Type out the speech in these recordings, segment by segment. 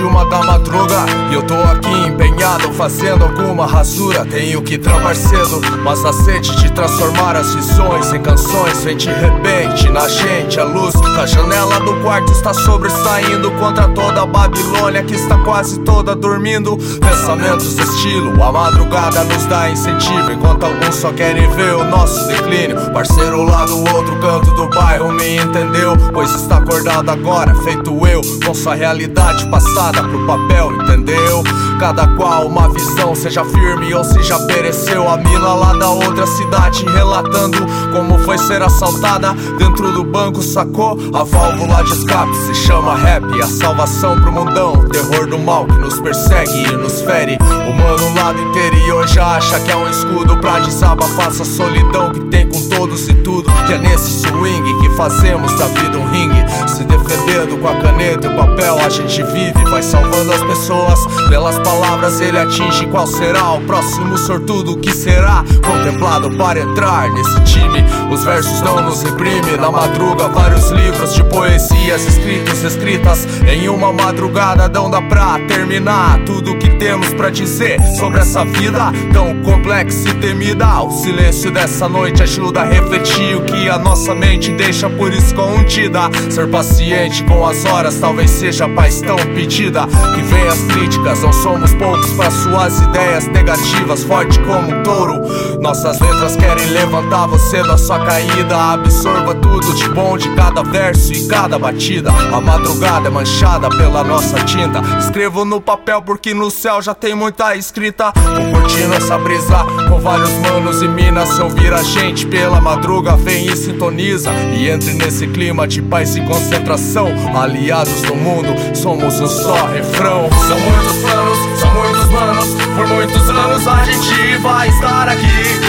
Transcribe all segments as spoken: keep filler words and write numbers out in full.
de uma da madruga e eu tô aqui empenhado fazendo alguma rasura. Tenho que trabalhar cedo, mas a sede de transformar as visões em canções vem de repente na gente. A luz da janela do quarto está sobressaindo contra toda a Babilônia que está quase toda dormindo. Pensamentos estilo, a madrugada nos dá incentivo, enquanto alguns só querem ver o nosso declínio. Parceiro lá do outro canto do bairro me entendeu, pois está acordado agora, feito eu, com sua realidade passada pro papel, entendeu? Cada qual uma visão, seja firme ou se já pereceu. A mina lá da outra cidade relatando como foi ser assaltada dentro do banco, sacou? A válvula de escape se chama rap, a salvação pro mundão, o terror do mal que nos persegue e nos fere. O mano lá do interior já acha que é um escudo pra desabafar essa solidão que tem com todos e tudo. Que é nesse swing que fazemos da vida um ringue, se defendendo com a caneta e o papel a gente vive, vai salvando as pessoas pelas palavras ele atinge. Qual será o próximo sortudo que será contemplado para entrar nesse time? Os versos não nos reprime, na madruga vários livros de poesias escritos, escritas em uma madrugada. Não dá pra terminar tudo que temos pra dizer sobre essa vida tão complexa e temida. O silêncio dessa noite ajuda a refletir o que a nossa mente deixa por escondida. Ser paciente com as horas talvez seja a paz tão pedida. Que vem as críticas, não somos poucos pra suas ideias negativas, forte como um touro. Nossas letras querem levantar você da sua caída. Absorva tudo de bom de cada verso e cada batida. A madrugada é manchada pela nossa tinta. Escrevo no papel porque no céu já tem muita escrita. Vou curtindo essa brisa com vários manos e minas. Se ouvir a gente pela madruga, vem e sintoniza. E entre nesse clima de paz e concentração. Aliados do mundo, somos um só refrão. São muitos planos, são muitos manos. Por muitos anos a gente vai estar aqui.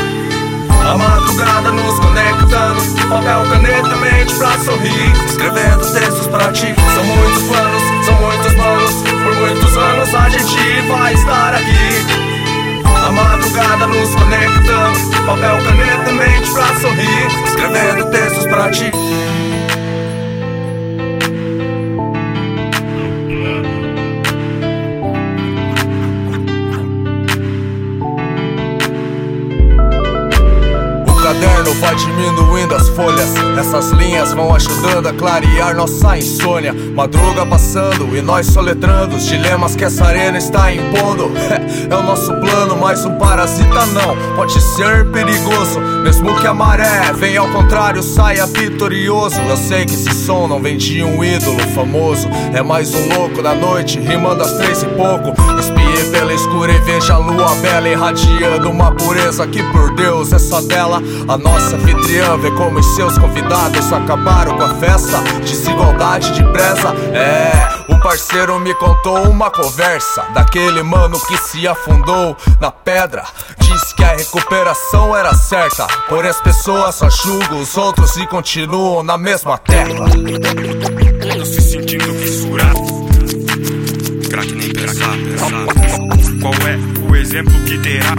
A madrugada nos conectando, papel, caneta, mente pra sorrir, escrevendo textos pra ti. São muitos planos, são muitos manos. Por muitos anos a gente vai estar aqui. A madrugada nos conectando, papel, caneta, mente pra sorrir, escrevendo textos pra ti. O caderno vai diminuindo as folhas, essas linhas vão ajudando a clarear nossa insônia. Madruga passando e nós soletrando os dilemas que essa arena está impondo. É o nosso plano, mas um parasita não pode ser perigoso. Mesmo que a maré venha ao contrário, saia vitorioso. Eu sei que esse som não vem de um ídolo famoso, é mais um louco da noite, rimando às três e pouco. Espie pela escura e veja a lua bela irradiando uma pureza que por Deus é só dela. A nossa anfitriã vê como os seus convidados acabaram com a festa. Desigualdade de presa, é. Um parceiro me contou uma conversa daquele mano que se afundou na pedra. Disse que a recuperação era certa, porém as pessoas só julgam os outros e continuam na mesma tecla. Tô se sentindo fissurado, craque nem pensar. Qual é o exemplo que terá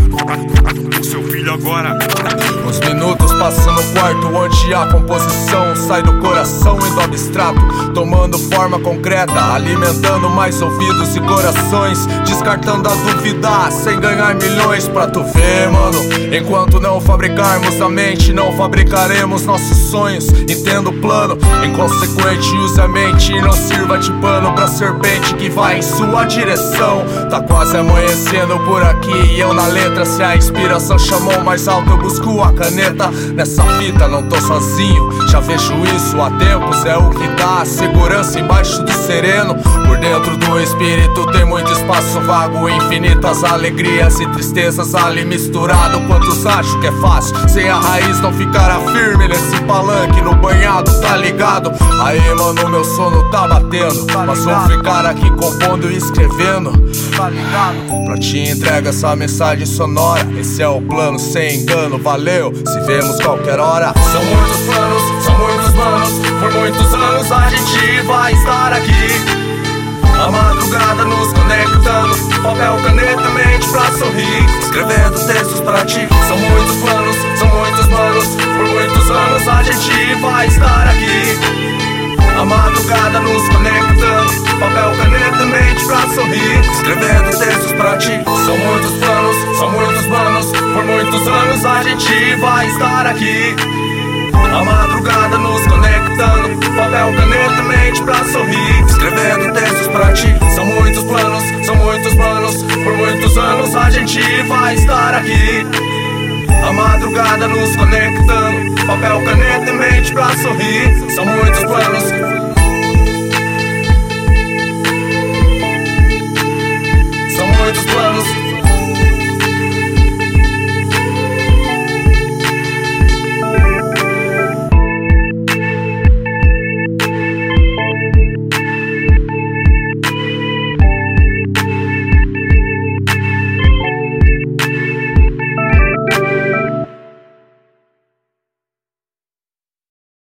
o seu filho agora? Os minutos passam no quarto onde a composição sai do coração e do abstrato, tomando forma concreta, alimentando mais ouvidos e corações, descartando a dúvida sem ganhar milhões pra tu ver, mano. Enquanto não fabricarmos a mente, não fabricaremos nossos sonhos. Entenda o plano, inconsequente, use a mente e não sirva de pano pra serpente que vai em sua direção. Tá quase amanhecendo por aqui e eu na letra. Se a inspiração chamou mais alto, eu busco a caneta. Nessa fita não tô sozinho, já vejo isso há tempos. É o que dá segurança embaixo do sereno. Por dentro do espírito tem muito espaço vago, infinitas alegrias e tristezas ali misturado. Quantos acham que é fácil sem a raiz não ficará firme nesse palanque no banhado, tá ligado? Aí mano, meu sono tá batendo, mas vou ficar aqui compondo e escrevendo, tá ligado? Pra te entrega essa mensagem sonora, esse é o plano sem engano, valeu, se vemos qualquer hora. São muitos planos, são muitos manos. Por muitos anos a gente vai estar aqui. A madrugada nos conectando, papel, caneta, mente pra sorrir, escrevendo textos pra ti. São muitos planos, são muitos manos. Por muitos anos a gente vai estar aqui. A madrugada nos conectando, papel, caneta, mente sorrir, escrevendo textos pra ti. São muitos planos, são muitos planos, por muitos anos a gente vai estar aqui. A madrugada nos conectando, papel, caneta, mente pra sorrir, escrevendo textos pra ti. São muitos planos, são muitos planos, por muitos anos a gente vai estar aqui. A madrugada nos conectando, papel, caneta e mente pra sorrir. São muitos planos. São muitos planos.